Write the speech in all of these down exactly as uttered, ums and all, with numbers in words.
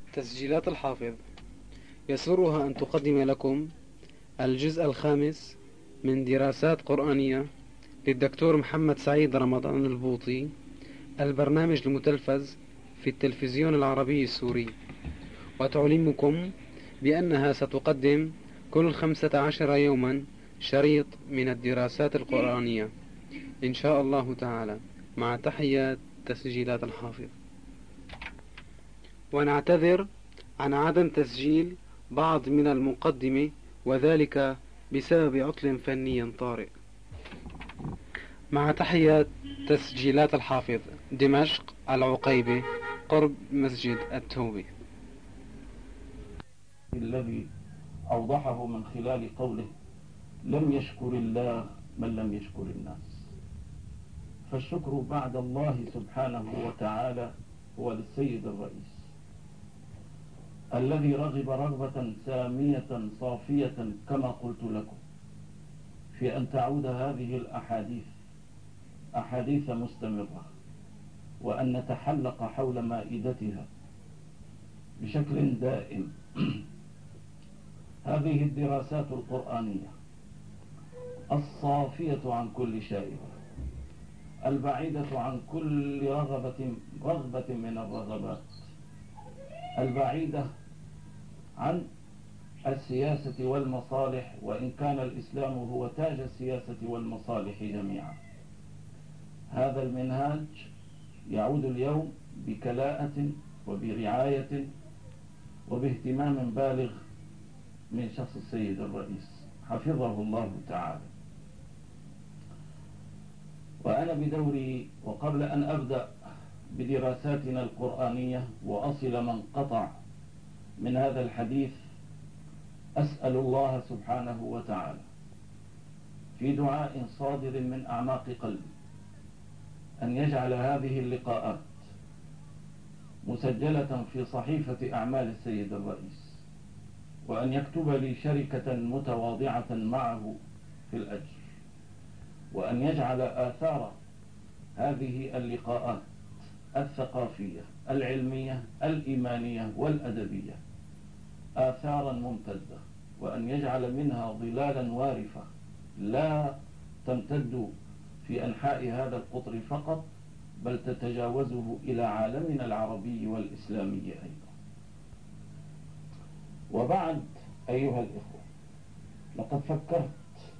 تسجيلات الحافظ يسرها أن تقدم لكم الجزء الخامس من دراسات قرآنية للدكتور محمد سعيد رمضان البوطي، البرنامج المتلفز في التلفزيون العربي السوري، وتعلمكم بأنها ستقدم كل خمسة عشر يوما شريط من الدراسات القرآنية إن شاء الله تعالى، مع تحيات تسجيلات الحافظ. ونعتذر عن عدم تسجيل بعض من المقدمة، وذلك بسبب عطل فني طارئ. مع تحيات تسجيلات الحافظ، دمشق، العقيبة، قرب مسجد التوبة. الذي أوضحه من خلال قوله: لم يشكر الله من لم يشكر الناس. فالشكر بعد الله سبحانه وتعالى هو للسيد الرئيس الذي رغب رغبة سامية صافية كما قلت لكم في أن تعود هذه الأحاديث أحاديث مستمرة، وأن نتحلق حول مائدتها بشكل دائم. هذه الدراسات القرآنية الصافية عن كل شائبة، البعيدة عن كل رغبة رغبة من الرغبات، البعيدة عن السياسة والمصالح، وإن كان الإسلام هو تاج السياسة والمصالح جميعا. هذا المنهاج يعود اليوم بكلاءة وبرعاية وباهتمام بالغ من شخص السيد الرئيس حفظه الله تعالى. وأنا بدوري، وقبل أن أبدأ بدراساتنا القرآنية وأصل من قطع من هذا الحديث، أسأل الله سبحانه وتعالى في دعاء صادر من أعماق قلبي أن يجعل هذه اللقاءات مسجلة في صحيفة أعمال السيد الرئيس، وأن يكتب لي شركة متواضعة معه في الأجر، وأن يجعل آثار هذه اللقاءات الثقافية العلمية الإيمانية والأدبية آثارا ممتدة، وأن يجعل منها ظلالا وارفة لا تمتد في أنحاء هذا القطر فقط، بل تتجاوزه إلى عالمنا العربي والإسلامي أيضا. وبعد، أيها الإخوة، لقد فكرت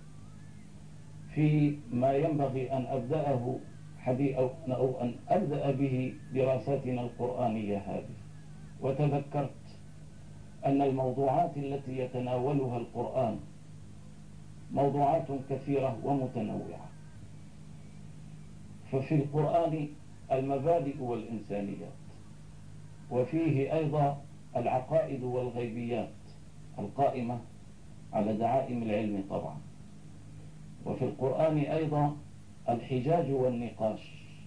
في ما ينبغي أن أبدأه حديث أو أن أبدأ به دراساتنا القرآنية هذه، وتذكرت أن الموضوعات التي يتناولها القرآن موضوعات كثيرة ومتنوعة. ففي القرآن المبادئ والإنسانيات، وفيه أيضا العقائد والغيبيات القائمة على دعائم العلم طبعا، وفي القرآن أيضا الحجاج والنقاش،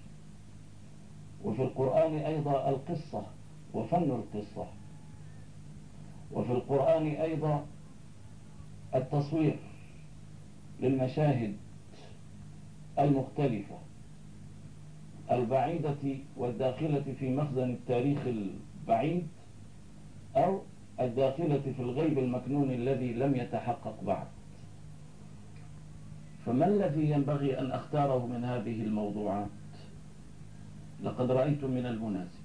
وفي القرآن أيضا القصة وفن القصة، وفي القرآن أيضا التصوير للمشاهد المختلفة البعيدة والداخلة في مخزن التاريخ البعيد، أو الداخلة في الغيب المكنون الذي لم يتحقق بعد. فما الذي ينبغي أن أختاره من هذه الموضوعات؟ لقد رأيت من المناسب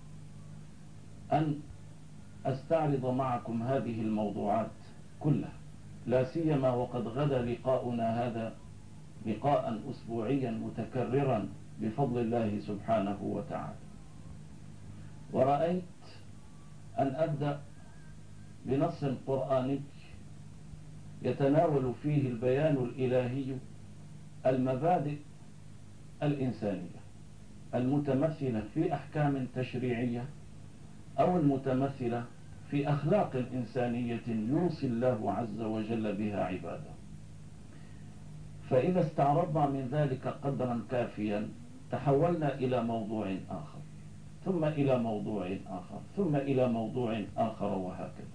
أن أستعرض معكم هذه الموضوعات كلها، لا سيما وقد غدا لقاؤنا هذا لقاء أسبوعيا متكررا بفضل الله سبحانه وتعالى. ورأيت أن أبدأ بنص قرآني يتناول فيه البيان الإلهي المبادئ الإنسانية المتمثلة في أحكام تشريعية، أو المتمثلة في أخلاق إنسانية يوصي الله عز وجل بها عباده. فإذا استعرضنا من ذلك قدرا كافيا، تحولنا إلى موضوع آخر، ثم إلى موضوع آخر، ثم إلى موضوع آخر، وهكذا.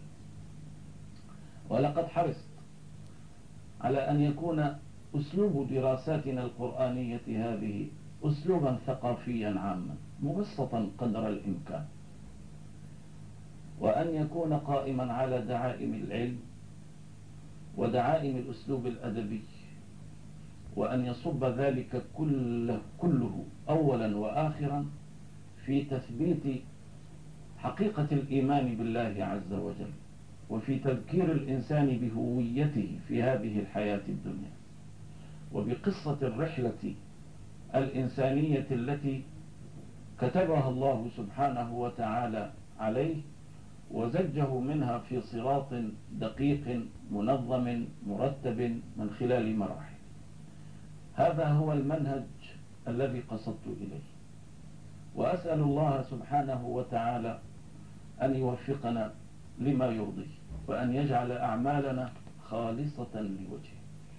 ولقد حرصت على أن يكون أسلوب دراساتنا القرآنية هذه أسلوبا ثقافيا عاما مبسطا قدر الإمكان. وأن يكون قائما على دعائم العلم ودعائم الأسلوب الأدبي، وأن يصب ذلك كله, كله أولا وآخرا في تثبيت حقيقة الإيمان بالله عز وجل، وفي تذكير الإنسان بهويته في هذه الحياة الدنيا، وبقصة الرحلة الإنسانية التي كتبها الله سبحانه وتعالى عليه وزجه منها في صراط دقيق منظم مرتب من خلال مراحل. هذا هو المنهج الذي قصدت إليه، وأسأل الله سبحانه وتعالى أن يوفقنا لما يرضيه، وأن يجعل أعمالنا خالصة لوجهه.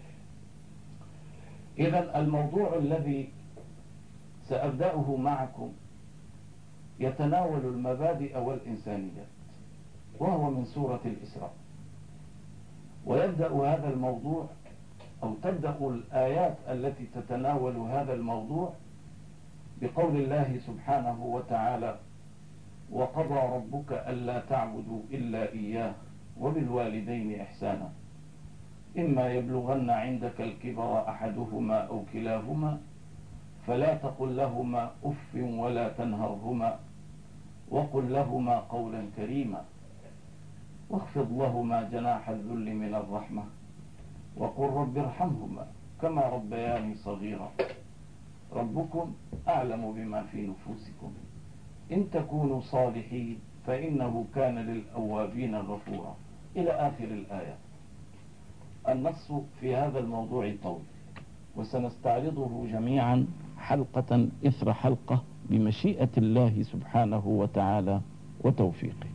إذن الموضوع الذي سأبدأه معكم يتناول المبادئ والإنسانيات، وهو من سورة الإسراء. ويبدأ هذا الموضوع أو تبدأ الآيات التي تتناول هذا الموضوع بقول الله سبحانه وتعالى: وقضى ربك ألا تعبدوا إلا إياه وبالوالدين إحسانا إما يبلغن عندك الكبر أحدهما أو كلاهما فلا تقل لهما أف ولا تنهرهما وقل لهما قولا كريما واخفض لهما جناح الذل من الرحمة وقل رب ارحمهما كما ربياني صغيرا ربكم أعلم بما في نفوسكم إن تكونوا صالحين فإنه كان للأوابين غفورا، إلى آخر الآية. النص في هذا الموضوع طويل، وسنستعرضه جميعا حلقة إثر حلقة بمشيئة الله سبحانه وتعالى وتوفيقه.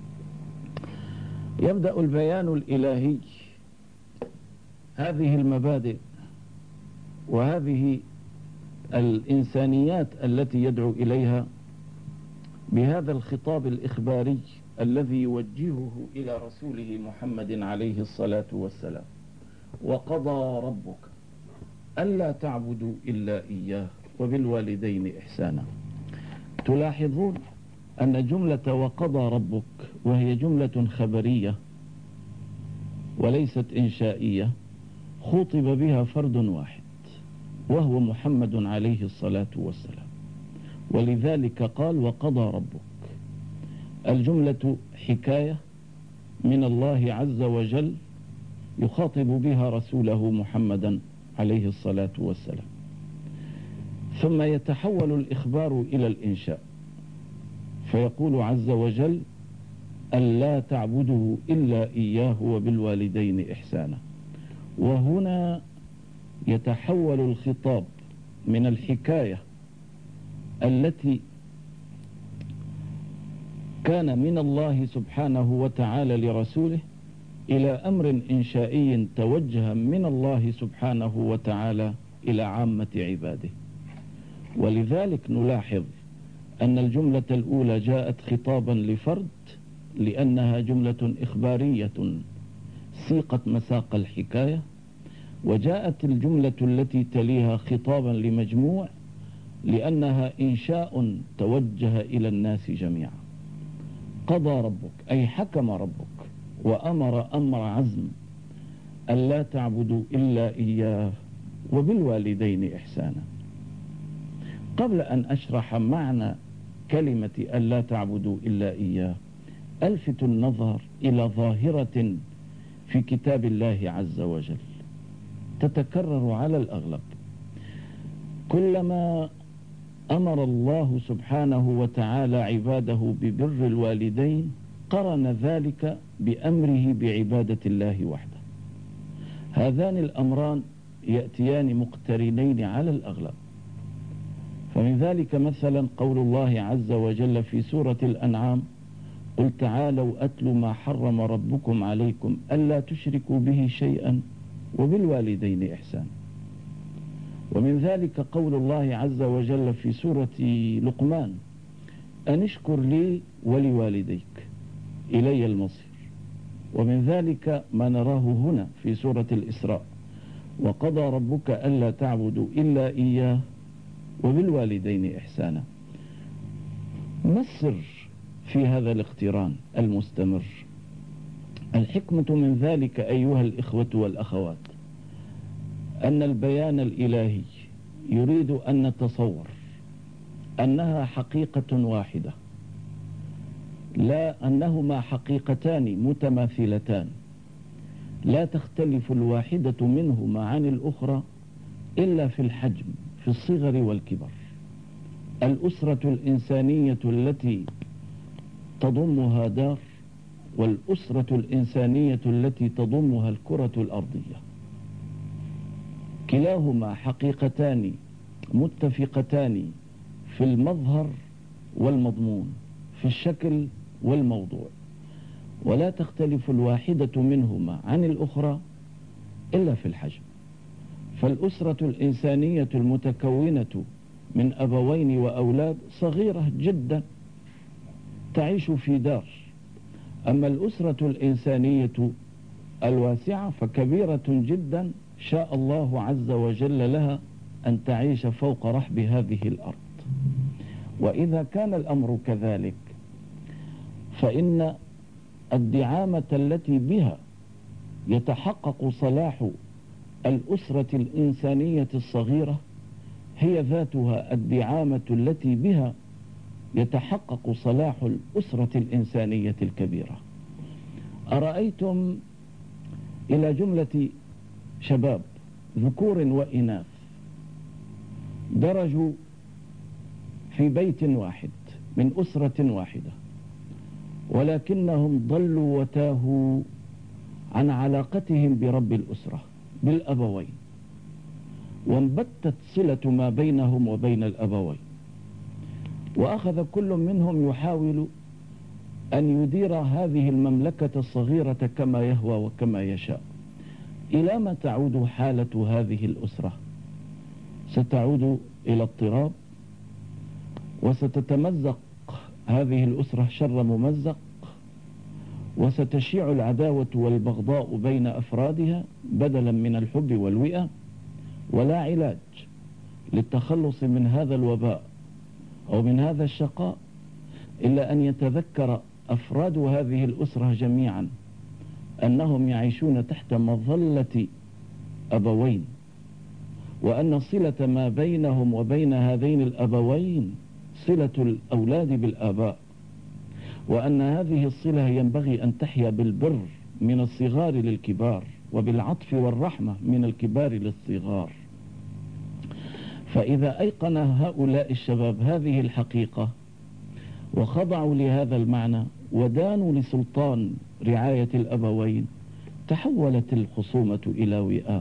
يبدأ البيان الإلهي هذه المبادئ وهذه الإنسانيات التي يدعو إليها بهذا الخطاب الإخباري الذي يوجهه إلى رسوله محمد عليه الصلاة والسلام: وقضى ربك ألا تعبدوا إلا إياه وبالوالدين إحسانا. تلاحظون أن جملة وقضى ربك وهي جملة خبرية وليست إنشائية خطب بها فرد واحد وهو محمد عليه الصلاة والسلام، ولذلك قال وقضى ربك. الجملة حكاية من الله عز وجل يخاطب بها رسوله محمدا عليه الصلاة والسلام، ثم يتحول الإخبار إلى الإنشاء فيقول عز وجل ألا تعبدوا إلا إياه وبالوالدين إحسانا. وهنا يتحول الخطاب من الحكاية التي كان من الله سبحانه وتعالى لرسوله إلى أمر إنشائي توجه من الله سبحانه وتعالى إلى عامة عباده. ولذلك نلاحظ أن الجملة الأولى جاءت خطابا لفرد لأنها جملة إخبارية سيقت مساق الحكاية، وجاءت الجملة التي تليها خطابا لمجموع لأنها إنشاء توجه إلى الناس جميعا. قضى ربك أي حكم ربك وأمر أمر عزم ألا تعبدوا إلا إياه وبالوالدين إحسانا. قبل أن أشرح معنى كلمة ألا تعبدوا إلا إياه ألفت النظر إلى ظاهرة في كتاب الله عز وجل تتكرر على الأغلب. كلما أمر الله سبحانه وتعالى عباده ببر الوالدين قرن ذلك بأمره بعبادة الله وحده. هذان الأمران يأتيان مقترنين على الأغلب، فمن ذلك مثلا قول الله عز وجل في سورة الأنعام: قل تعالوا أتل ما حرم ربكم عليكم ألا تشركوا به شيئا وبالوالدين إحسانا. ومن ذلك قول الله عز وجل في سورة لقمان: أن اشكر لي ولوالديك إلي المصير. ومن ذلك ما نراه هنا في سورة الإسراء: وقضى ربك ألا تعبدوا إلا إياه وبالوالدين إحسانا. ما السر في هذا الاقتران المستمر. الحكمة من ذلك أيها الإخوة والأخوات أن البيان الإلهي يريد أن نتصور أنها حقيقة واحدة، لا أنهما حقيقتان متماثلتان لا تختلف الواحدة منهما عن الأخرى إلا في الحجم، في الصغر والكبر. الأسرة الإنسانية التي تضمها دار، والأسرة الإنسانية التي تضمها الكرة الأرضية، كلاهما حقيقتان متفقتان في المظهر والمضمون، في الشكل والموضوع، ولا تختلف الواحدة منهما عن الأخرى إلا في الحجم. فالأسرة الإنسانية المتكونة من أبوين وأولاد صغيرة جدا تعيش في دار، أما الأسرة الإنسانية الواسعة فكبيرة جدا شاء الله عز وجل لها أن تعيش فوق رحب هذه الأرض. وإذا كان الأمر كذلك فإن الدعامة التي بها يتحقق صلاح الأسرة الإنسانية الصغيرة هي ذاتها الدعامة التي بها يتحقق صلاح الأسرة الإنسانية الكبيرة. أرأيتم إلى جملة شباب ذكور وإناث درجوا في بيت واحد من أسرة واحدة، ولكنهم ضلوا وتاهوا عن علاقتهم برب الأسرة بالأبوين، وانبتت صلة ما بينهم وبين الأبوين، وأخذ كل منهم يحاول أن يدير هذه المملكة الصغيرة كما يهوى وكما يشاء. إلى ما تعود حالة هذه الأسرة؟ ستعود إلى اضطراب، وستتمزق هذه الأسرة شر ممزق، وستشيع العداوة والبغضاء بين أفرادها بدلا من الحب والوئام. ولا علاج للتخلص من هذا الوباء أو من هذا الشقاء إلا أن يتذكر أفراد هذه الأسرة جميعا أنهم يعيشون تحت مظلة أبوين، وأن صلة ما بينهم وبين هذين الأبوين صلة الأولاد بالآباء، وأن هذه الصلة ينبغي أن تحيا بالبر من الصغار للكبار، وبالعطف والرحمة من الكبار للصغار. فإذا أيقن هؤلاء الشباب هذه الحقيقة وخضعوا لهذا المعنى ودانوا لسلطان رعاية الأبوين، تحولت الخصومة إلى وئام،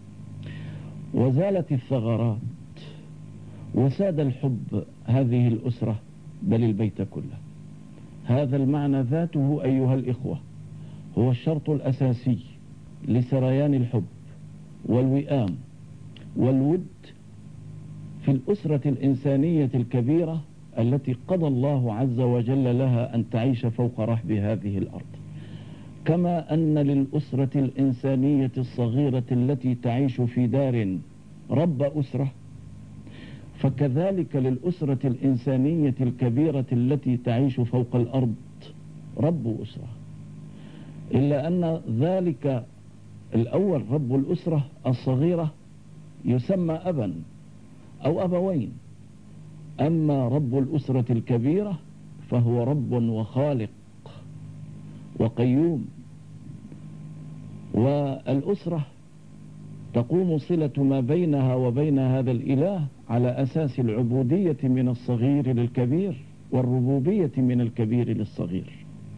وزالت الثغرات، وساد الحب هذه الأسرة بل البيت كله. هذا المعنى ذاته أيها الإخوة هو الشرط الأساسي لسريان الحب والوئام والود في الأسرة الإنسانية الكبيرة التي قضى الله عز وجل لها أن تعيش فوق رحب هذه الأرض. كما أن للأسرة الإنسانية الصغيرة التي تعيش في دار رب أسرة، فكذلك للأسرة الإنسانية الكبيرة التي تعيش فوق الأرض رب أسرة، إلا أن ذلك الأول رب الأسرة الصغيرة يسمى أبا أو أبوين، أما رب الأسرة الكبيرة فهو رب وخالق وقيوم. والأسرة تقوم صلة ما بينها وبين هذا الإله على أساس العبودية من الصغير للكبير، والربوبية من الكبير للصغير.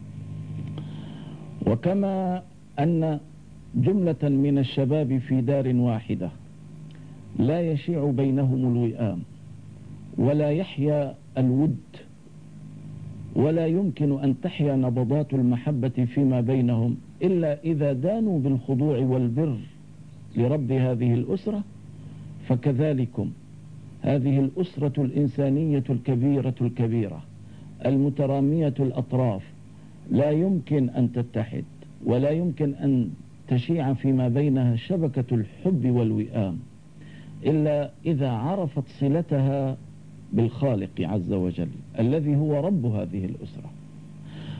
وكما أن جملة من الشباب في دار واحدة لا يشيع بينهم الوئام ولا يحيا الود ولا يمكن أن تحيا نبضات المحبة فيما بينهم إلا إذا دانوا بالخضوع والبر لرب هذه الأسرة، فكذلكم هذه الأسرة الإنسانية الكبيرة الكبيرة المترامية الأطراف لا يمكن أن تتحد ولا يمكن أن تشيع فيما بينها شبكة الحب والوئام إلا إذا عرفت صلتها بالخالق عز وجل الذي هو رب هذه الأسرة.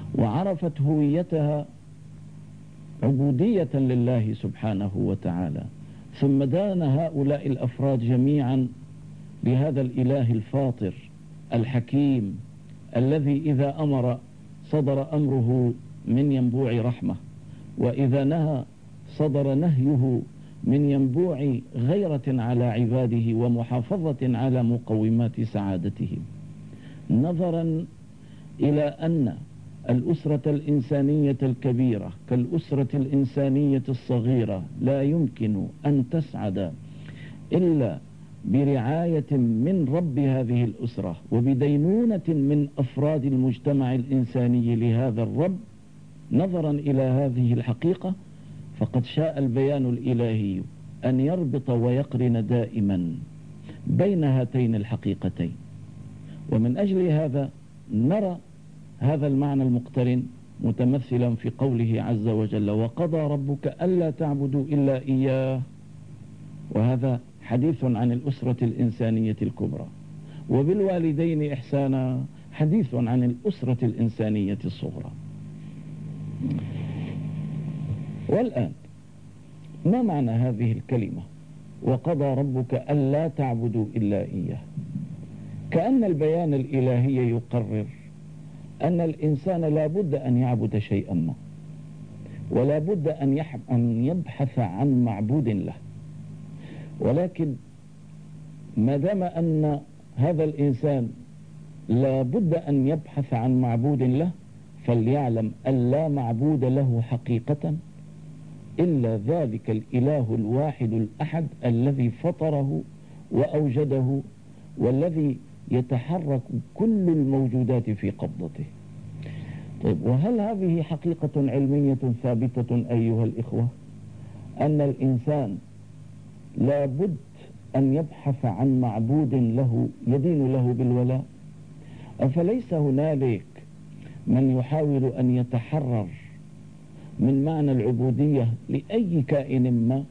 وعرفت هويتها عبودية لله سبحانه وتعالى، ثم دان هؤلاء الأفراد جميعا لهذا الإله الفاطر الحكيم الذي إذا أمر صدر أمره من ينبوع رحمة، وإذا نهى صدر نهيه من ينبوع غيرة على عباده ومحافظة على مقومات سعادتهم. نظرا إلى أن الأسرة الإنسانية الكبيرة كالأسرة الإنسانية الصغيرة لا يمكن أن تسعد إلا برعاية من رب هذه الأسرة وبدينونة من أفراد المجتمع الإنساني لهذا الرب، نظرا إلى هذه الحقيقة فقد شاء البيان الإلهي أن يربط ويقرن دائما بين هاتين الحقيقتين. ومن أجل هذا نرى هذا المعنى المقترن متمثلا في قوله عز وجل: وقضى ربك ألا تعبدوا إلا إياه، وهذا حديث عن الأسرة الإنسانية الكبرى، وبالوالدين إحسانا حديث عن الأسرة الإنسانية الصغرى. والآن ما معنى هذه الكلمة وقضى ربك ألا تعبدوا إلا إياه؟ كأن البيان الإلهي يقرر أن الإنسان لا بد أن يعبد شيئا ما، ولا بد أن أن يبحث عن معبود له، ولكن ما دام أن هذا الإنسان لا بد أن يبحث عن معبود له فليعلم أن لا معبود له حقيقة إلا ذلك الإله الواحد الأحد الذي فطره وأوجده والذي يتحرك كل الموجودات في قبضته. طيب، وهل هذه حقيقة علمية ثابتة أيها الإخوة، أن الإنسان لا بد أن يبحث عن معبود له يدين له بالولاء؟ أفليس هنالك من يحاول أن يتحرر من معنى العبودية لأي كائن ما؟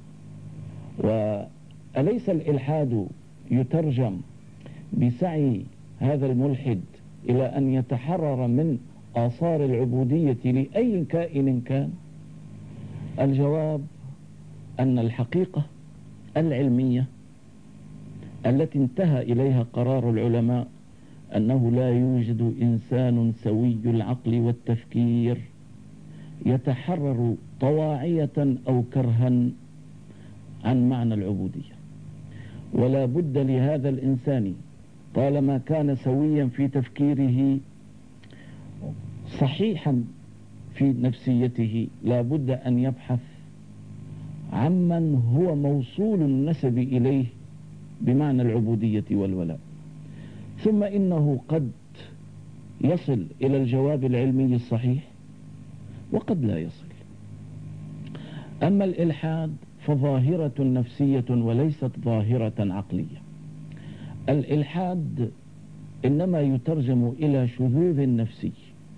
وأليس الإلحاد يترجم بسعي هذا الملحد إلى أن يتحرر من آثار العبودية لأي كائن كان؟ الجواب أن الحقيقة العلمية التي انتهى إليها قرار العلماء أنه لا يوجد إنسان سوي العقل والتفكير يتحرر طواعية أو كرها عن معنى العبودية، ولا بد لهذا الإنسان طالما كان سويا في تفكيره صحيحا في نفسيته لا بد أن يبحث عمن هو موصول النسب إليه بمعنى العبودية والولاء، ثم إنه قد يصل إلى الجواب العلمي الصحيح وقد لا يصل. أما الإلحاد فظاهرة نفسية وليست ظاهرة عقلية. الإلحاد إنما يترجم إلى شذوذ نفسي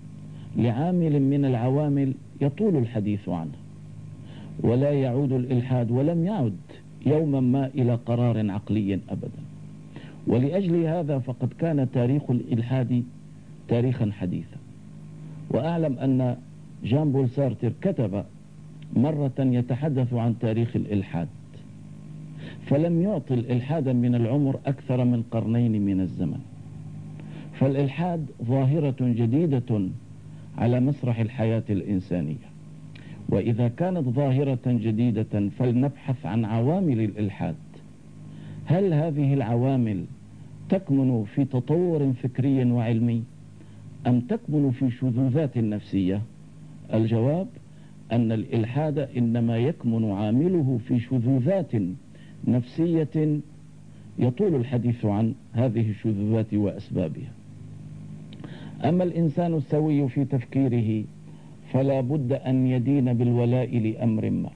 لعامل من العوامل يطول الحديث عنه، ولا يعود الإلحاد ولم يعد يوما ما إلى قرار عقلي أبدا. ولأجل هذا فقد كان تاريخ الإلحاد تاريخا حديثا. وأعلم أن جان بول سارتر كتب مرة يتحدث عن تاريخ الإلحاد، فلم يعطي الإلحاد من العمر أكثر من قرنين من الزمن. فالإلحاد ظاهرة جديدة على مسرح الحياة الإنسانية، وإذا كانت ظاهرة جديدة فلنبحث عن عوامل الإلحاد. هل هذه العوامل تكمن في تطور فكري وعلمي أم تكمن في شذوذات نفسية؟ الجواب أن الإلحاد إنما يكمن عامله في شذوذات نفسية يطول الحديث عن هذه الشذوذات وأسبابها. أما الإنسان السوي في تفكيره فلا بد أن يدين بالولاء لأمر ما،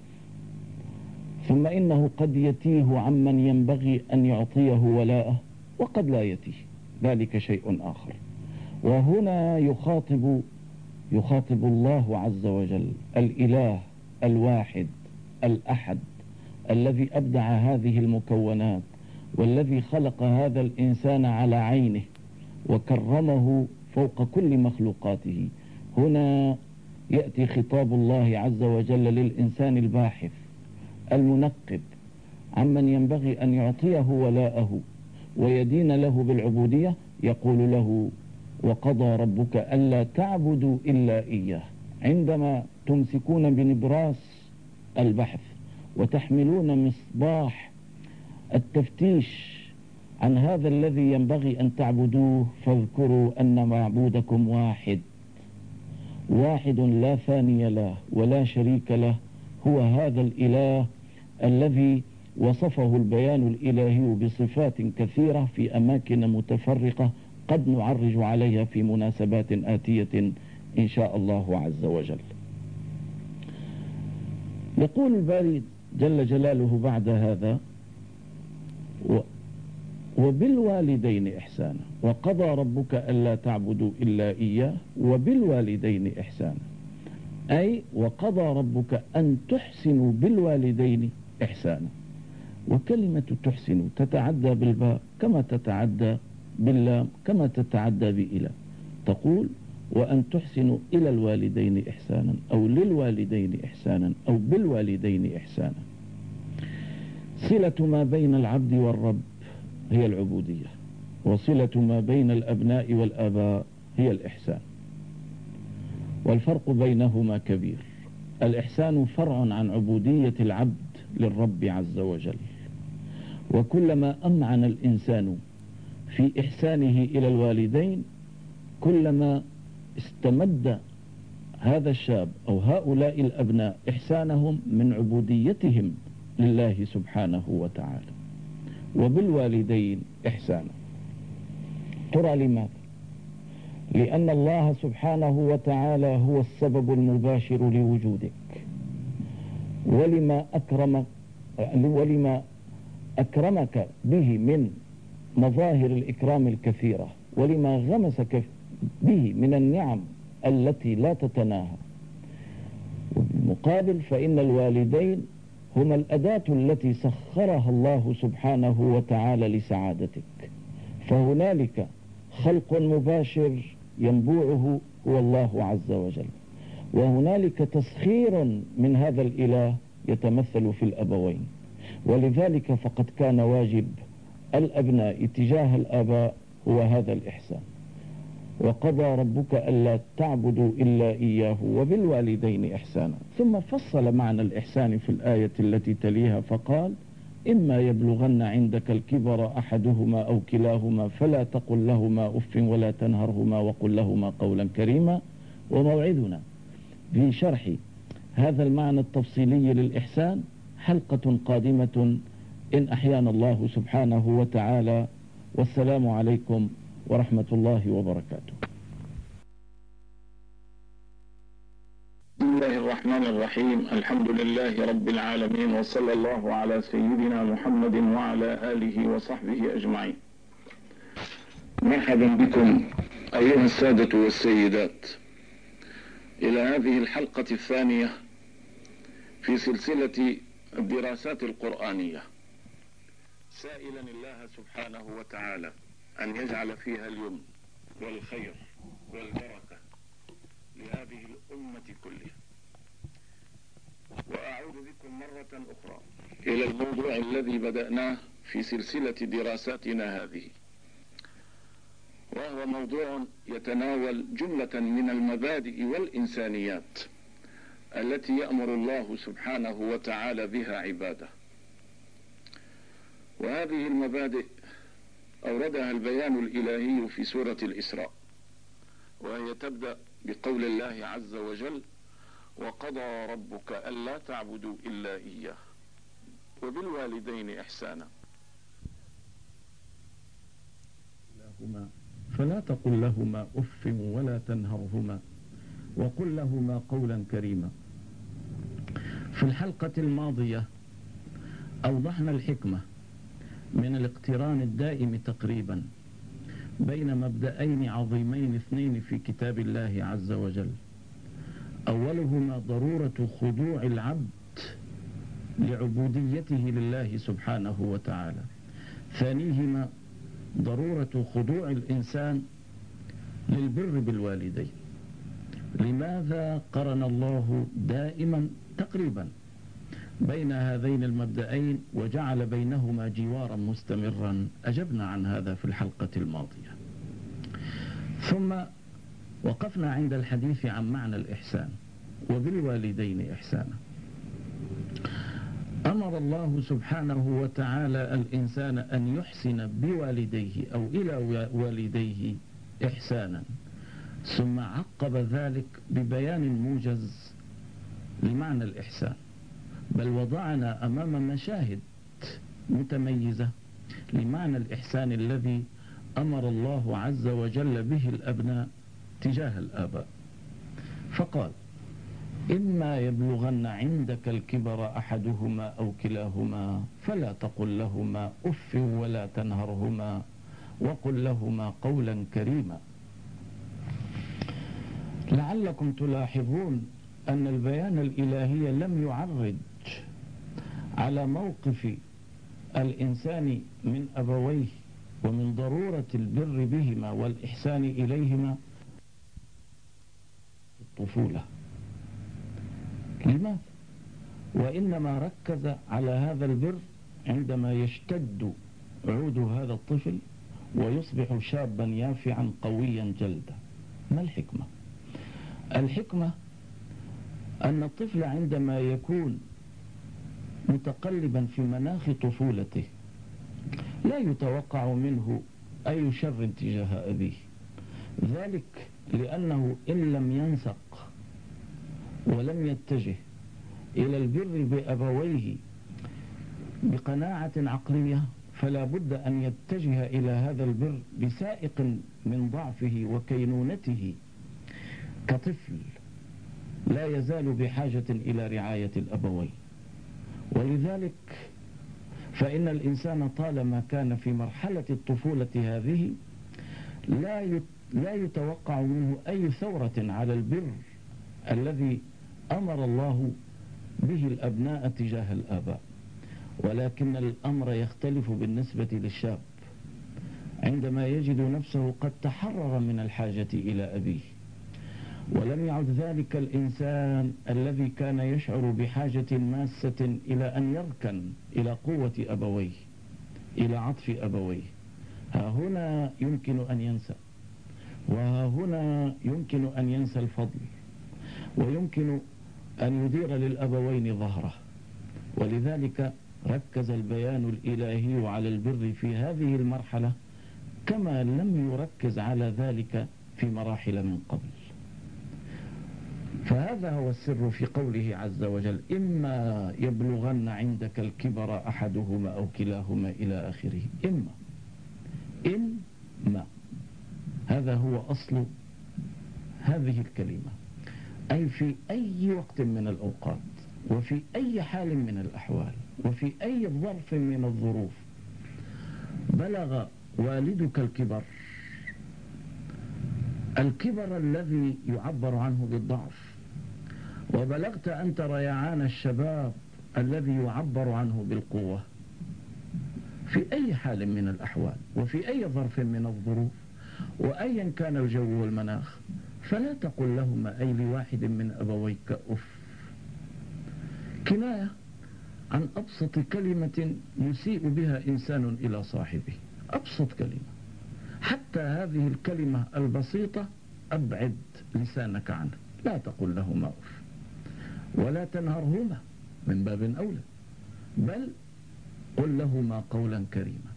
ثم إنه قد يتيه عمن ينبغي أن يعطيه ولاءه وقد لا يتيه، ذلك شيء آخر. وهنا يخاطب يخاطب الله عز وجل الإله الواحد الأحد الذي أبدع هذه المكونات، والذي خلق هذا الإنسان على عينه وكرمه فوق كل مخلوقاته، هنا يأتي خطاب الله عز وجل للإنسان الباحث المنقب عمن ينبغي أن يعطيه ولاءه ويدين له بالعبودية، يقول له: وقضى ربك ألا تعبدوا إلا إياه. عندما تمسكون بنبراس البحث وتحملون مصباح التفتيش عن هذا الذي ينبغي أن تعبدوه، فاذكروا أن معبودكم واحد واحد لا ثاني له ولا شريك له، هو هذا الإله الذي وصفه البيان الإلهي بصفات كثيرة في أماكن متفرقة قد نعرج عليها في مناسبات آتية إن شاء الله عز وجل. يقول الباري جل جلاله بعد هذا: وبالوالدين إحسانا، وقضى ربك ألا تعبدوا إلا إياه وبالوالدين إحسانا، أي وقضى ربك أن تحسنوا بالوالدين إحسانا. وكلمة تحسنوا تتعدى بالباء كما تتعدى باللام كما تتعدى بإلى، تقول: وأن تحسنوا إلى الوالدين إحسانا أو للوالدين إحسانا أو بالوالدين إحسانا. صلة ما بين العبد والرب هي العبودية، وصلة ما بين الأبناء والآباء هي الإحسان، والفرق بينهما كبير. الإحسان فرع عن عبودية العبد للرب عز وجل، وكلما أمعن الإنسان في إحسانه إلى الوالدين كلما استمد هذا الشاب أو هؤلاء الأبناء إحسانهم من عبوديتهم لله سبحانه وتعالى. وبالوالدين إحسانا، ترى لماذا؟ لأن الله سبحانه وتعالى هو السبب المباشر لوجودك، ولما أكرمك ولما أكرمك به من مظاهر الإكرام الكثيرة، ولما غمسك به من النعم التي لا تتناهى. وبالمقابل فإن الوالدين هما الأداة التي سخرها الله سبحانه وتعالى لسعادتك، فهنالك خلق مباشر ينبوعه هو الله عز وجل، وهنالك تسخير من هذا الإله يتمثل في الأبوين. ولذلك فقد كان واجب الأبناء تجاه الآباء هو هذا الإحسان. وقضى ربك ألا تعبدوا إلا إياه وبالوالدين إحسانا، ثم فصل معنى الإحسان في الآية التي تليها فقال: إما يبلغن عندك الكبر أحدهما أو كلاهما فلا تقل لهما أف ولا تنهرهما وقل لهما قولا كريما. وموعدنا في شرح هذا المعنى التفصيلي للإحسان حلقة قادمة إن أحيانا الله سبحانه وتعالى، والسلام عليكم ورحمة الله وبركاته. بسم الله الرحمن الرحيم، الحمد لله رب العالمين، وصلى الله على سيدنا محمد وعلى آله وصحبه أجمعين. مرحبا بكم أيها السادة والسيدات إلى هذه الحلقة الثانية في سلسلة الدراسات القرآنية، سائلا الله سبحانه وتعالى أن يجعل فيها اليمن والخير والبركة لهذه الأمة كلها. وأعود بكم مرة أخرى إلى الموضوع الذي بدأناه في سلسلة دراساتنا هذه، وهو موضوع يتناول جملة من المبادئ والإنسانيات التي يأمر الله سبحانه وتعالى بها عباده. وهذه المبادئ أوردها البيان الإلهي في سورة الإسراء، وهي تبدأ بقول الله عز وجل: وقضى ربك ألا تعبدوا إلا إياه وبالوالدين إحسانا. فلا تقل لهما أف ولا تنهرهما وقل لهما قولا كريما. في الحلقة الماضية أوضحنا الحكمة من الاقتران الدائم تقريبا بين مبدأين عظيمين اثنين في كتاب الله عز وجل، أولهما ضرورة خضوع العبد لعبوديته لله سبحانه وتعالى، ثانيهما ضرورة خضوع الإنسان للبر بالوالدين. لماذا قرن الله دائما تقريبا بين هذين المبدأين وجعل بينهما جوارا مستمرا؟ أجبنا عن هذا في الحلقة الماضية. ثم وقفنا عند الحديث عن معنى الإحسان وبالوالدين إحسانا. أمر الله سبحانه وتعالى الإنسان أن يحسن بوالديه أو إلى والديه إحسانا، ثم عقب ذلك ببيان موجز لمعنى الإحسان، بل وضعنا أمام مشاهد متميزة لمعنى الإحسان الذي أمر الله عز وجل به الأبناء تجاه الآباء. فقال: إما يبلغن عندك الكبر أحدهما أو كلاهما فلا تقل لهما أف ولا تنهرهما وقل لهما قولا كريما. لعلكم تلاحظون أن البيان الإلهي لم يعرج على موقف الإنسان من أبويه ومن ضرورة البر بهما والإحسان إليهما في الطفولة. لماذا؟ وإنما ركز على هذا البر عندما يشتد عود هذا الطفل ويصبح شابا يافعا قويا جلدا. ما الحكمة؟ الحكمة أن الطفل عندما يكون متقلبا في مناخ طفولته لا يتوقع منه أي شر تجاه أبيه، ذلك لأنه إن لم ينسق ولم يتجه إلى البر بأبويه بقناعة عقلية فلا بد أن يتجه إلى هذا البر بسائق من ضعفه وكينونته كطفل لا يزال بحاجة إلى رعاية الأبوين. ولذلك فإن الإنسان طالما كان في مرحلة الطفولة هذه لا لا يتوقع منه أي ثورة على البر الذي أمر الله به الأبناء تجاه الآباء. ولكن الأمر يختلف بالنسبة للشاب عندما يجد نفسه قد تحرر من الحاجة إلى أبيه، ولم يعد ذلك الإنسان الذي كان يشعر بحاجة ماسة إلى أن يركن إلى قوة أبويه، إلى عطف أبويه. ها هنا يمكن أن ينسى، وها هنا يمكن أن ينسى الفضل، ويمكن أن يدير للأبوين ظهره. ولذلك ركز البيان الإلهي على البر في هذه المرحلة كما لم يركز على ذلك في مراحل من قبل. فهذا هو السر في قوله عز وجل: إما يبلغن عندك الكبر أحدهما أو كلاهما إلى آخره. إما إما هذا هو أصل هذه الكلمة، أي في أي وقت من الأوقات وفي أي حال من الأحوال وفي أي ظرف من الظروف بلغ والدك الكبر، الكبر الذي يعبر عنه بالضعف، وبلغت أنت ريعان الشباب الذي يعبر عنه بالقوة، في أي حال من الأحوال وفي أي ظرف من الظروف وأيا كان الجو والمناخ، فلا تقل لهما أي لواحد من أبويك أف. كناية عن أبسط كلمة يسيء بها إنسان إلى صاحبه، أبسط كلمة. حتى هذه الكلمة البسيطة أبعد لسانك عنها، لا تقل لهما أف ولا تنهرهما من باب أولى، بل قل لهما قولا كريما.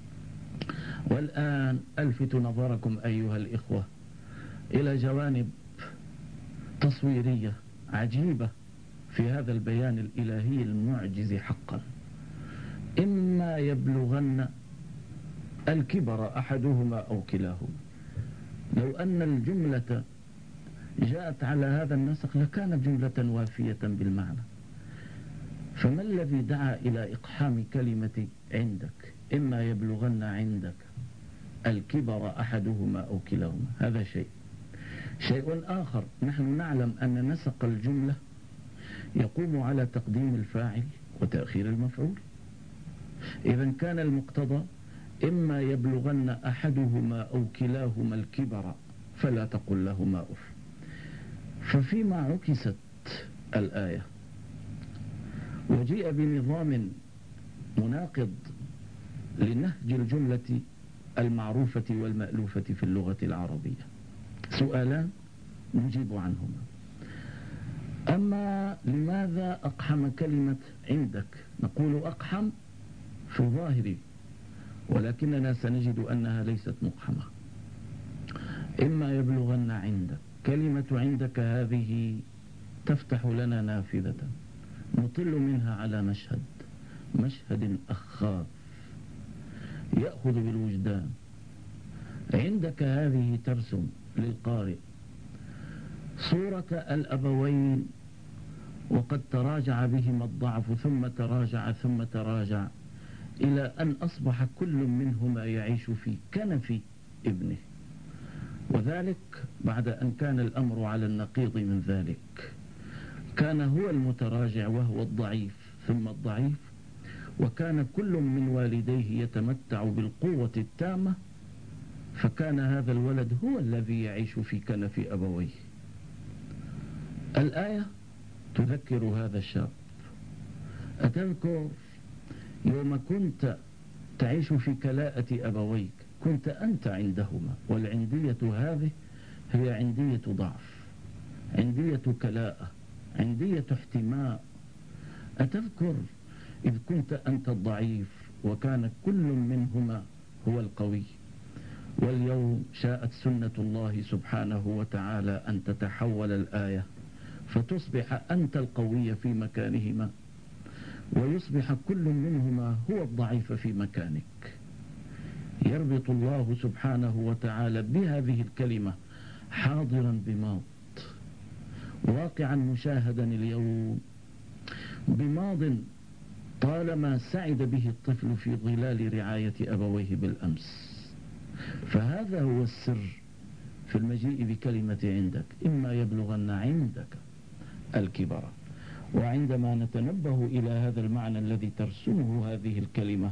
والآن ألفت نظركم أيها الإخوة إلى جوانب تصويرية عجيبة في هذا البيان الإلهي المعجز حقا. إما يبلغن الكبر أحدهما أو كلاهما. لو أن الجملة جاءت على هذا النسق لكانت جملة وافية بالمعنى، فما الذي دعا إلى إقحام كلمة عندك؟ إما يبلغن عندك الكبر أحدهما أو كلاهما، هذا شيء. شيء آخر، نحن نعلم أن نسق الجملة يقوم على تقديم الفاعل وتأخير المفعول. إذا كان المقتضى إما يبلغن أحدهما أو كلاهما الكبر فلا تقل لهما أف. ففيما عكست الآية وجيء بنظام مناقض لنهج الجملة المعروفة والمألوفة في اللغة العربية، سؤالان نجيب عنهما. أما لماذا أقحم كلمة عندك؟ نقول أقحم في الظاهر، ولكننا سنجد أنها ليست مقحمة. إما يبلغن عندك، كلمة عندك هذه تفتح لنا نافذة نطل منها على مشهد مشهد أخاف يأخذ بالوجدان. عندك هذه ترسم للقارئ صورة الأبوين وقد تراجع بهما الضعف ثم تراجع ثم تراجع إلى أن أصبح كل منهما يعيش في كنف ابنه، وذلك بعد أن كان الأمر على النقيض من ذلك. كان هو المتراجع وهو الضعيف ثم الضعيف، وكان كل من والديه يتمتع بالقوة التامة، فكان هذا الولد هو الذي يعيش في كنف أبويه. الآية تذكر هذا الشاب. أتذكر يوم كنت تعيش في كلاءة أبويك كنت أنت عندهما، والعندية هذه هي عندية ضعف، عندية كلاءة، عندية احتماء. أتذكر إذ كنت أنت الضعيف وكان كل منهما هو القوي، واليوم شاءت سنة الله سبحانه وتعالى أن تتحول الآية فتصبح أنت القوي في مكانهما، ويصبح كل منهما هو الضعيف في مكانك. يربط الله سبحانه وتعالى بهذه الكلمة حاضرا بماض، واقعا مشاهدا اليوم بماض طالما سعد به الطفل في ظلال رعاية أبويه بالأمس. فهذا هو السر في المجيء بكلمة عندك، إما يبلغن عندك الكبر. وعندما نتنبه إلى هذا المعنى الذي ترسمه هذه الكلمة،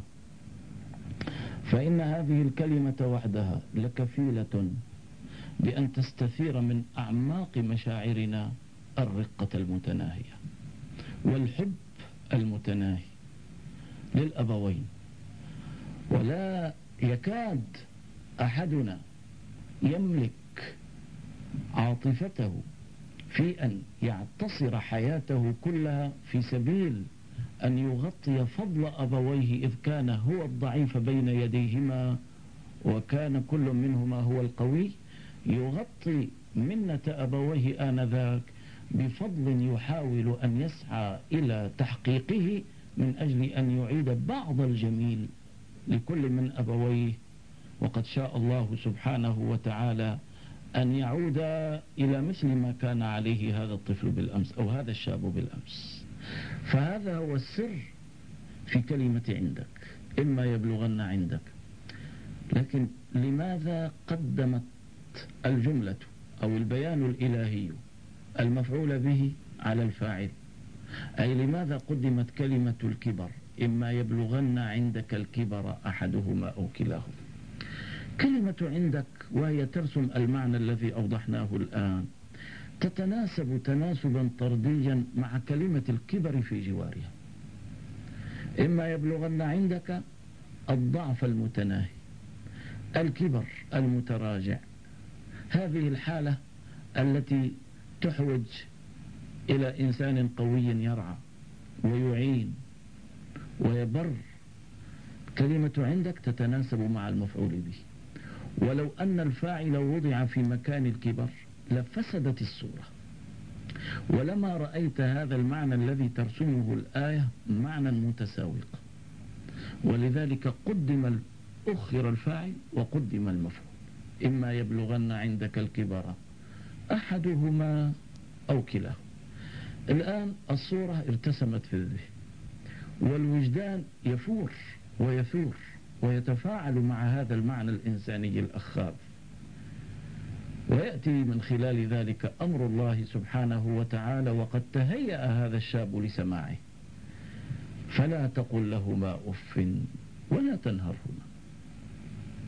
فإن هذه الكلمة وحدها لكفيلة بأن تستثير من أعماق مشاعرنا الرقة المتناهية والحب المتناهي للأبوين. ولا يكاد أحدنا يملك عاطفته في أن يعتصر حياته كلها في سبيل أن يغطي فضل أبويه إذ كان هو الضعيف بين يديهما وكان كل منهما هو القوي، يغطي منة أبويه آنذاك بفضل يحاول أن يسعى إلى تحقيقه من أجل أن يعيد بعض الجميل لكل من أبويه، وقد شاء الله سبحانه وتعالى أن يعود إلى مثل ما كان عليه هذا الطفل بالأمس أو هذا الشاب بالأمس. فهذا هو السر في كلمة عندك، إما يبلغن عندك. لكن لماذا قدمت الجملة أو البيان الإلهي المفعول به على الفاعل؟ أي لماذا قدمت كلمة الكبر، إما يبلغن عندك الكبر أحدهما أو كلاهما؟ كلمة عندك وهي ترسم المعنى الذي أوضحناه الآن تتناسب تناسبا طرديا مع كلمة الكبر في جوارها. إما يبلغن عندك الضعف المتناهي، الكبر المتراجع، هذه الحالة التي تحوج إلى إنسان قوي يرعى ويعين ويبر. كلمة عندك تتناسب مع المفعول به، ولو أن الفاعل وضع في مكان الكبر لفسدت الصورة، ولما رأيت هذا المعنى الذي ترسمه الآية معنى متساوقا. ولذلك قدم أخر الفاعل وقدم المفعول. إما يبلغن عندك الكبر أحدهما أو كلاهما. الآن الصورة ارتسمت في الذهن، والوجدان يفور ويثور ويتفاعل مع هذا المعنى الإنساني الأخاذ، ويأتي من خلال ذلك أمر الله سبحانه وتعالى وقد تهيأ هذا الشاب لسماعه. فلا تقل لهما أف ولا تنهرهما.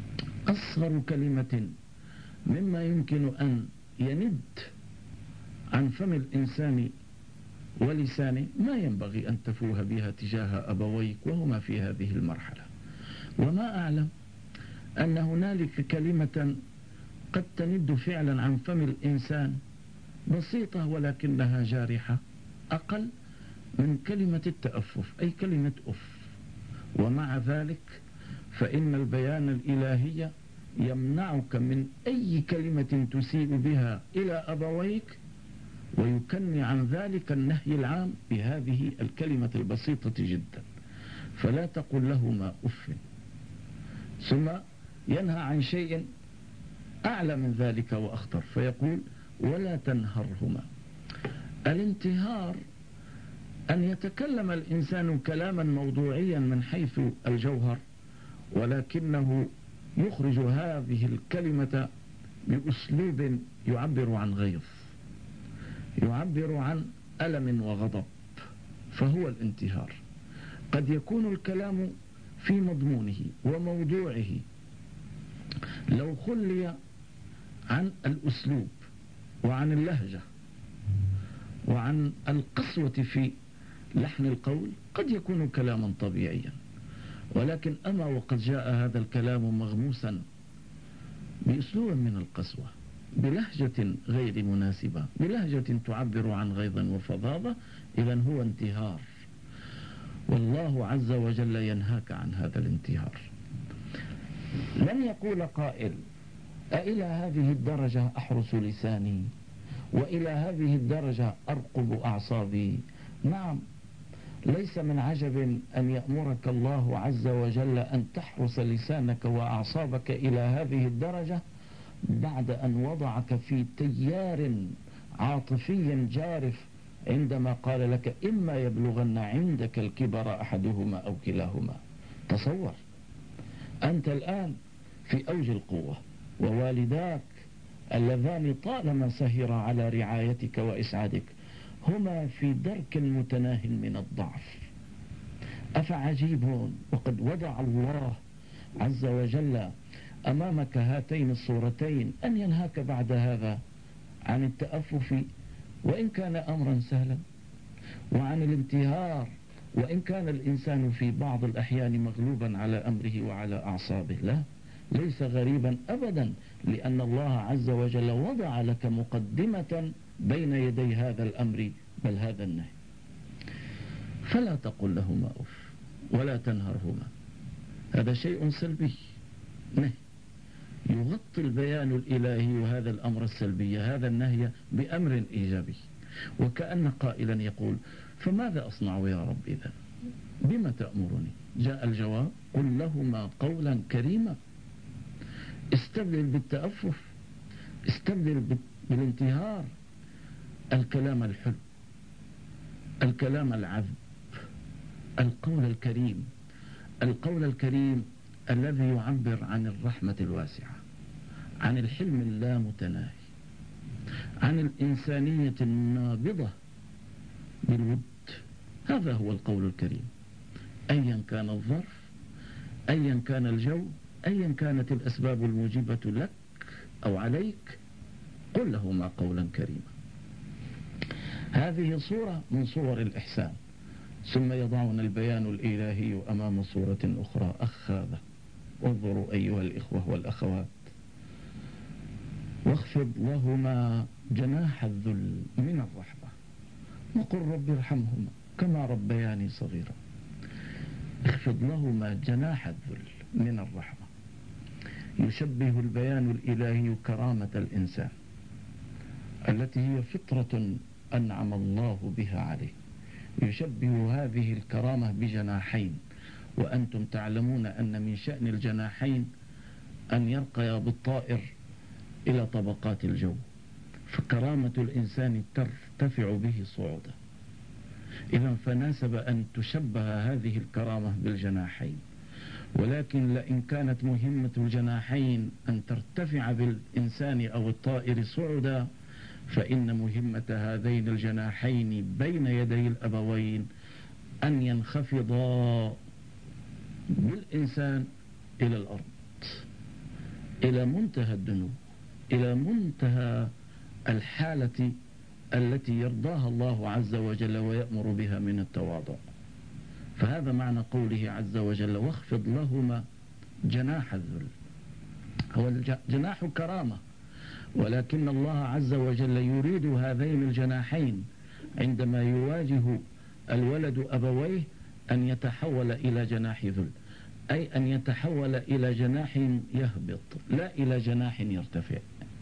أصغر كلمة مما يمكن أن يند عن فم الإنسان ولسانه ما ينبغي أن تفوه بها تجاه أبويك وهما في هذه المرحلة. وما أعلم أن هنالك كلمة قد تند فعلا عن فم الإنسان بسيطة ولكنها جارحة أقل من كلمة التأفف، أي كلمة أف. ومع ذلك فإن البيان الإلهي يمنعك من أي كلمة تسيء بها إلى أبويك، ويكني عن ذلك النهي العام بهذه الكلمة البسيطة جدا. فلا تقل لهما أف. ثم ينهى عن شيء أعلى من ذلك وأخطر، فيقول ولا تنهرهما. الانتهار أن يتكلم الإنسان كلاما موضوعيا من حيث الجوهر، ولكنه يخرج هذه الكلمة بأسلوب يعبر عن غيظ، يعبر عن ألم وغضب، فهو الانتهار. قد يكون الكلام في مضمونه وموضوعه لو خلي عن الأسلوب وعن اللهجة وعن القسوة في لحن القول قد يكون كلاما طبيعيا، ولكن أما وقد جاء هذا الكلام مغموسا بأسلوب من القسوة، بلهجة غير مناسبة، بلهجة تعبر عن غيظ وفظاظة، إذن هو انتهار، والله عز وجل ينهاك عن هذا الانتهار. لن يقول قائل أإلى هذه الدرجة أحرس لساني وإلى هذه الدرجة أرقب أعصابي؟ نعم، ليس من عجب أن يأمرك الله عز وجل أن تحرس لسانك وأعصابك إلى هذه الدرجة بعد أن وضعك في تيار عاطفي جارف عندما قال لك إما يبلغن عندك الكبر أحدهما أو كلاهما. تصور أنت الآن في أوج القوة، ووالداك اللذان طالما سهر على رعايتك وإسعادك هما في درك متناه من الضعف. أفعجيب وقد وضع الله عز وجل أمامك هاتين الصورتين أن ينهاك بعد هذا عن التأفف وإن كان أمرا سهلا، وعن الانتهار وإن كان الإنسان في بعض الأحيان مغلوبا على أمره وعلى أعصابه. لا، ليس غريبا أبدا، لأن الله عز وجل وضع لك مقدمة بين يدي هذا الأمر بل هذا النهي. فلا تقل لهما أف ولا تنهرهما، هذا شيء سلبي، نهي يغطي البيان الإلهي وهذا الأمر السلبي، هذا النهي بأمر إيجابي. وكأن قائلا يقول فماذا أصنع يا رب إذا؟ بما تأمرني؟ جاء الجواب قل لهما قولا كريما. استبدل بالتأفف، استبدل بالانتهار الكلام الحلو، الكلام العذب، القول الكريم، القول الكريم الذي يعبر عن الرحمة الواسعة، عن الحلم اللامتناهي، عن الإنسانية النابضة بالود. هذا هو القول الكريم، أيا كان الظرف، أيا كان الجو، أيا كانت الأسباب الموجبة لك أو عليك، قل لهما قولا كريما. هذه صورة من صور الإحسان. ثم يضعون البيان الإلهي أمام صورة أخرى. أخ هذا، انظروا أيها الإخوة والأخوات، واخفض لهما جناح الذل من الرحمة وقل رب ارحمهما كما ربياني صغيرا. اخفض لهما جناح الذل من الرحمة. يشبه البيان الإلهي كرامة الإنسان التي هي فطرة أنعم الله بها عليه، يشبه هذه الكرامة بجناحين، وأنتم تعلمون أن من شأن الجناحين أن يرقي بالطائر إلى طبقات الجو، فكرامة الإنسان ترتفع به صعودا. إذن فناسب أن تشبه هذه الكرامة بالجناحين. ولكن لئن كانت مهمة الجناحين أن ترتفع بالإنسان أو الطائر صعودا، فإن مهمة هذين الجناحين بين يدي الأبوين أن ينخفضا بالإنسان إلى الأرض، إلى منتهى الدنو، إلى منتهى الحالة التي يرضاها الله عز وجل ويأمر بها من التواضع. فهذا معنى قوله عز وجل واخفض لهما جناح الذل. هو الجناح كرامة، ولكن الله عز وجل يريد هذين الجناحين عندما يواجه الولد أبويه أن يتحول إلى جناح ذل، أي أن يتحول إلى جناح يهبط لا إلى جناح يرتفع.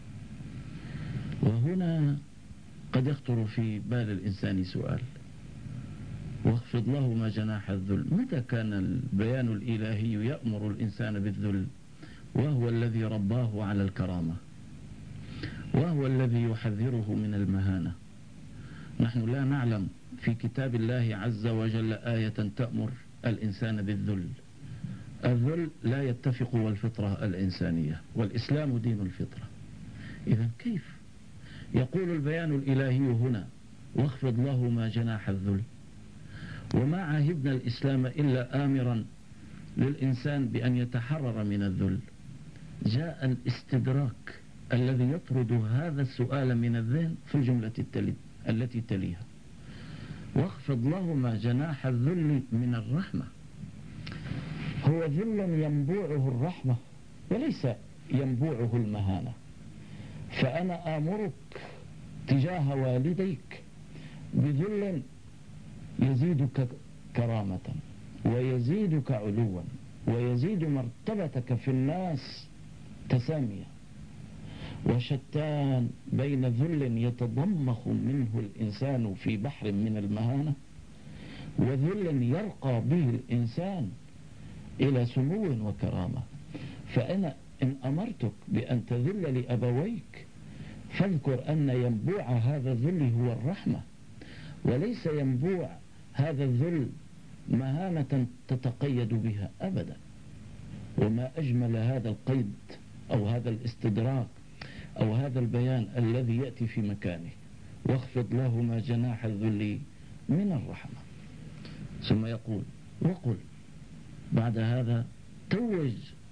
وهنا قد يخطر في بال الإنسان سؤال: واخفض لهما جناح الذل، متى كان البيان الإلهي يأمر الإنسان بالذل وهو الذي رباه على الكرامة، وهو الذي يحذره من المهانة؟ نحن لا نعلم في كتاب الله عز وجل آية تأمر الإنسان بالذل. الذل لا يتفق والفطرة الإنسانية، والإسلام دين الفطرة. إذن كيف يقول البيان الإلهي هنا واخفض لهما جناح الذل، وما عهدنا الإسلام إلا آمرا للإنسان بأن يتحرر من الذل؟ جاء الاستدراك الذي يطرد هذا السؤال من الذهن في الجملة التي تليها: واخفض لهما جناح الذل من الرحمة. هو ذل ينبوعه الرحمة وليس ينبوعه المهانة. فأنا آمرك تجاه والديك بذل يزيدك كرامة ويزيدك علوا ويزيد مرتبتك في الناس تسامية، وشتان بين ذل يتضمخ منه الإنسان في بحر من المهانة وذل يرقى به الإنسان إلى سمو وكرامة. فأنا إن أمرتك بأن تذل لأبويك فاذكر أن ينبوع هذا الذل هو الرحمة، وليس ينبوع هذا الذل مهانة تتقيد بها أبدا. وما أجمل هذا القيد أو هذا الاستدراك أو هذا البيان الذي يأتي في مكانه: واخفض لهما جناح الذل من الرحمة. ثم يقول: وقل بعد هذا توج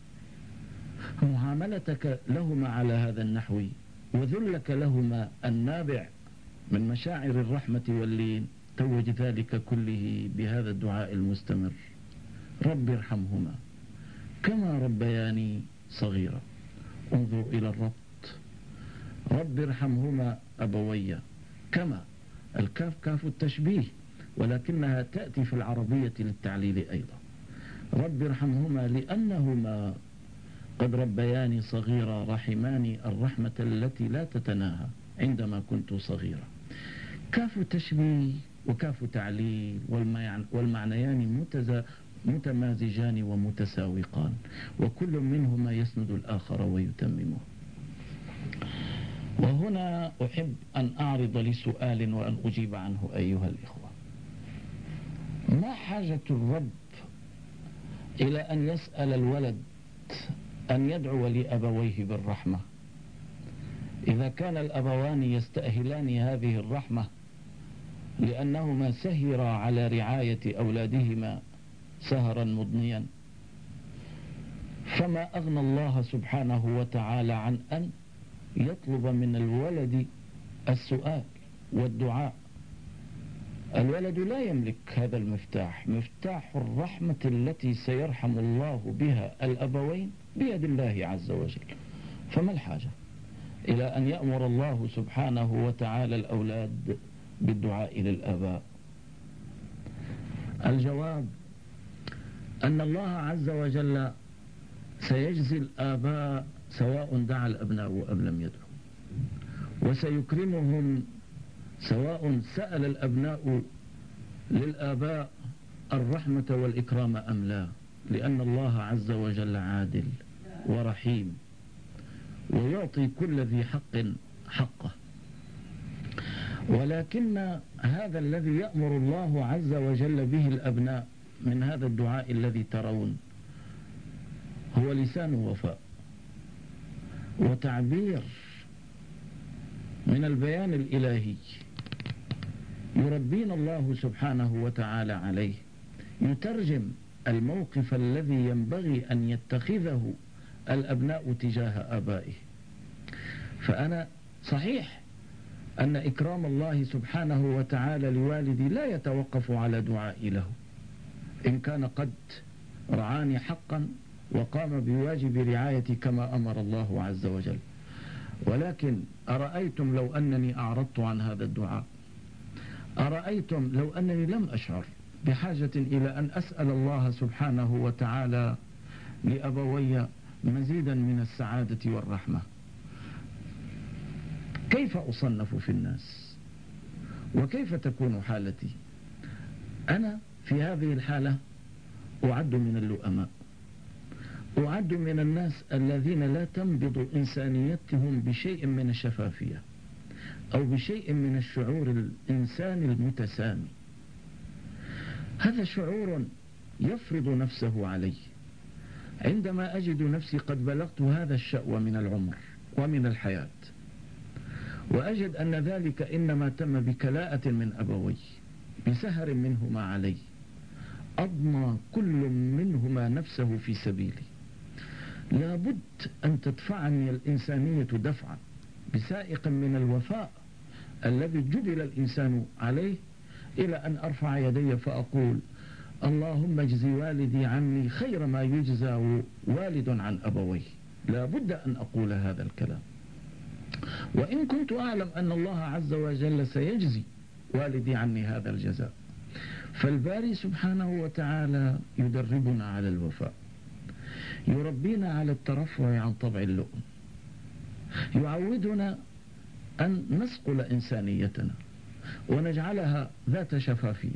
معاملتك لهما على هذا النحو وذلك لهما النابع من مشاعر الرحمة واللين، توج ذلك كله بهذا الدعاء المستمر: رب ارحمهما كما ربياني صغيرا. انظر إلى الربط: رب ارحمهما أبوي، كما الكاف كاف التشبيه ولكنها تأتي في العربية للتعليل أيضا. رب ارحمهما لأنهما قد ربياني صغيرا، رحماني الرحمة التي لا تتناهى عندما كنت صغيرا. كاف تشبيه وكاف تعليل والمعنيان متمازجان ومتساوقان، وكل منهما يسند الآخر ويتممه. وهنا أحب أن أعرض لسؤال وأن أجيب عنه أيها الإخوة: ما حاجة الرب إلى أن يسأل الولد أن يدعو لأبويه بالرحمة إذا كان الأبوان يستأهلان هذه الرحمة لأنهما سهرا على رعاية أولادهما سهرا مضنيا؟ فما أغنى الله سبحانه وتعالى عن أن يطلب من الولد السؤال والدعاء. الولد لا يملك هذا المفتاح، مفتاح الرحمة التي سيرحم الله بها الأبوين بيد الله عز وجل. فما الحاجة إلى أن يأمر الله سبحانه وتعالى الأولاد بالدعاء للآباء؟ الجواب أن الله عز وجل سيجزي الآباء سواء دعا الأبناء أم لم يدعوا، وسيكرمهم سواء سأل الأبناء للآباء الرحمة والإكرام أم لا، لأن الله عز وجل عادل ورحيم ويعطي كل ذي حق حقه. ولكن هذا الذي يأمر الله عز وجل به الأبناء من هذا الدعاء الذي ترون هو لسان وفاء وتعبير من البيان الإلهي يربينا الله سبحانه وتعالى عليه، يترجم الموقف الذي ينبغي أن يتخذه الأبناء تجاه آبائه. فأنا صحيح أن إكرام الله سبحانه وتعالى لوالدي لا يتوقف على دعائي له، إن كان قد رعاني حقا وقام بواجب رعايتي كما أمر الله عز وجل. ولكن أرأيتم لو أنني أعرضت عن هذا الدعاء؟ أرأيتم لو أنني لم أشعر بحاجة إلى أن أسأل الله سبحانه وتعالى لأبوي مزيدا من السعادة والرحمة؟ كيف أصنف في الناس؟ وكيف تكون حالتي؟ أنا في هذه الحالة أعد من اللؤماء، أعد من الناس الذين لا تنبض إنسانيتهم بشيء من الشفافية أو بشيء من الشعور الإنساني المتسامي. هذا شعور يفرض نفسه علي عندما أجد نفسي قد بلغت هذا الشأوى من العمر ومن الحياة، وأجد أن ذلك إنما تم بكلاءة من أبوي، بسهر منهما علي، أضمى كل منهما نفسه في سبيلي. لابد أن تدفعني الإنسانية دفعا بسائق من الوفاء الذي جبل الإنسان عليه، إلى أن أرفع يدي فأقول: اللهم اجزي والدي عني خير ما يجزى والد عن أبويه. لابد أن أقول هذا الكلام، وإن كنت أعلم أن الله عز وجل سيجزي والدي عني هذا الجزاء. فالباري سبحانه وتعالى يدربنا على الوفاء، يربينا على الترفع عن طبع اللؤم، يعودنا أن نسقل إنسانيتنا ونجعلها ذات شفافية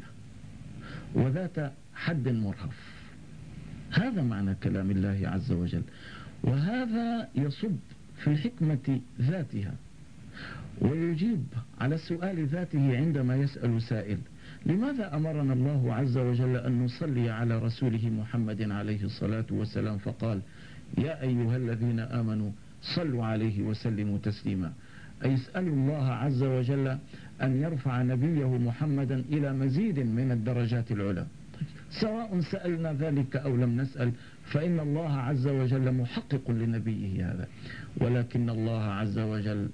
وذات حد مرهف. هذا معنى كلام الله عز وجل، وهذا يصب في الحكمة ذاتها ويجيب على السؤال ذاته عندما يسأل سائل: لماذا أمرنا الله عز وجل أن نصلي على رسوله محمد عليه الصلاة والسلام فقال: يا أيها الذين آمنوا صلوا عليه وسلموا تسليما؟ أي يسأل الله عز وجل أن يرفع نبيه محمدا إلى مزيد من الدرجات العلى. سواء سألنا ذلك أو لم نسأل، فإن الله عز وجل محقق لنبيه هذا، ولكن الله عز وجل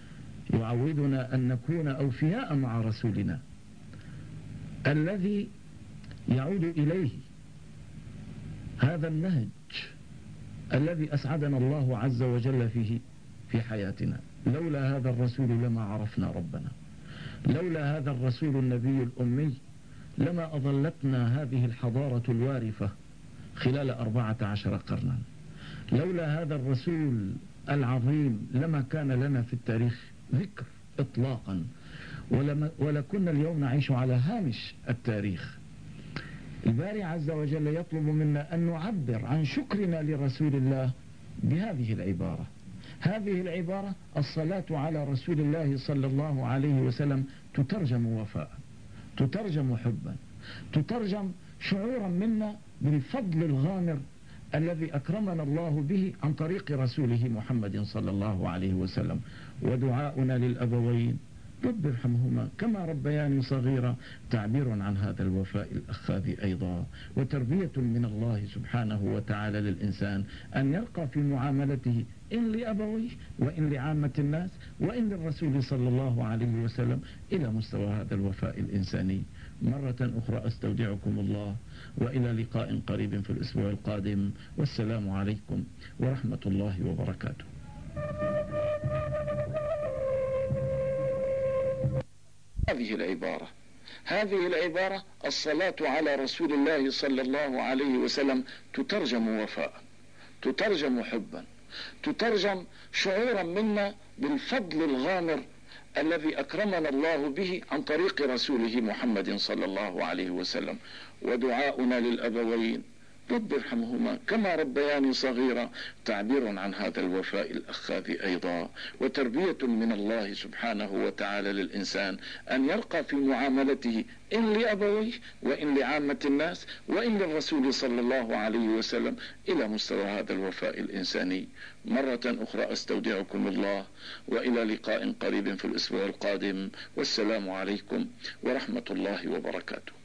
يعودنا أن نكون أوفياء مع رسولنا الذي يعود إليه هذا النهج الذي أسعدنا الله عز وجل فيه في حياتنا. لولا هذا الرسول لما عرفنا ربنا، لولا هذا الرسول النبي الأمي لما أظلتنا هذه الحضارة الوارفة خلال أربعة عشر قرنا، لولا هذا الرسول العظيم لما كان لنا في التاريخ ذكر إطلاقا، ولكنا اليوم نعيش على هامش التاريخ. الباري عز وجل يطلب منا أن نعبر عن شكرنا لرسول الله بهذه العبارة. هذه العبارة: الصلاة على رسول الله صلى الله عليه وسلم، تترجم وفاء، تترجم حبا، تترجم شعورا منا بالفضل الغامر الذي أكرمنا الله به عن طريق رسوله محمد صلى الله عليه وسلم. ودعاؤنا للأبوين: رب ارحمهما كما ربياني صغيرا، تعبير عن هذا الوفاء الأخاذ أيضا، وتربية من الله سبحانه وتعالى للإنسان أن يرقى في معاملته إن لأبويه وإن لعامة الناس وإن للرسول صلى الله عليه وسلم إلى مستوى هذا الوفاء الإنساني. مرة أخرى أستودعكم الله، وإلى لقاء قريب في الأسبوع القادم، والسلام عليكم ورحمة الله وبركاته. هذه العبارة هذه العبارة الصلاة على رسول الله صلى الله عليه وسلم تترجم وفاء، تترجم حبا، تترجم شعورا منا بالفضل الغامر الذي أكرمنا الله به عن طريق رسوله محمد صلى الله عليه وسلم. ودعاؤنا للأبوين: رب ارحمهما كما ربياني صغيرا، تعبير عن هذا الوفاء الأخاذ أيضا، وتربية من الله سبحانه وتعالى للإنسان أن يرقى في معاملته إن لأبويه وإن لعامة الناس وإن للرسول صلى الله عليه وسلم إلى مستوى هذا الوفاء الإنساني. مرة أخرى أستودعكم الله، وإلى لقاء قريب في الأسبوع القادم، والسلام عليكم ورحمة الله وبركاته.